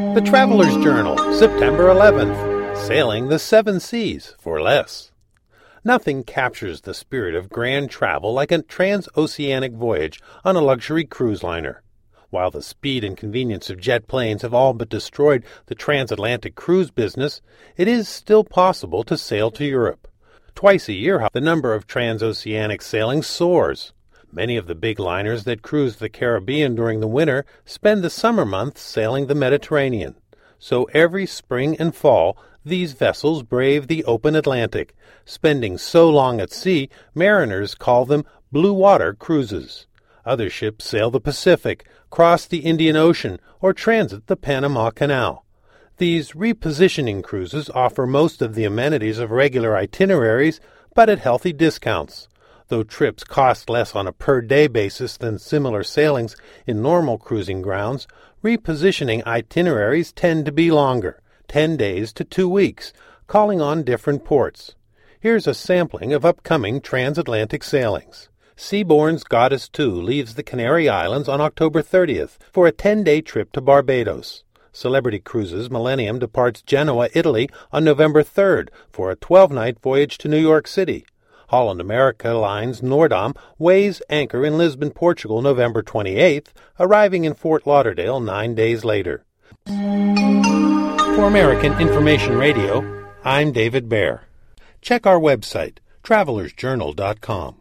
The Traveler's Journal, September 11th. Sailing the Seven Seas for Less. Nothing captures the spirit of grand travel like a transoceanic voyage on a luxury cruise liner. While the speed and convenience of jet planes have all but destroyed the transatlantic cruise business, it is still possible to sail to Europe. Twice a year, the number of transoceanic sailings soars. Many of the big liners that cruise the Caribbean during the winter spend the summer months sailing the Mediterranean. So every spring and fall, these vessels brave the open Atlantic. Spending so long at sea, mariners call them blue water cruises. Other ships sail the Pacific, cross the Indian Ocean, or transit the Panama Canal. These repositioning cruises offer most of the amenities of regular itineraries, but at healthy discounts. Though trips cost less on a per-day basis than similar sailings in normal cruising grounds, repositioning itineraries tend to be longer, 10 days to 2 weeks, calling on different ports. Here's a sampling of upcoming transatlantic sailings. Seabourn's Goddess II leaves the Canary Islands on October 30th for a 10-day trip to Barbados. Celebrity Cruises Millennium departs Genoa, Italy on November 3rd for a 12-night voyage to New York City. Holland America Lines Noordam weighs anchor in Lisbon, Portugal, November 28th, arriving in Fort Lauderdale 9 days later. For American Information Radio, I'm David Baer. Check our website, travelersjournal.com.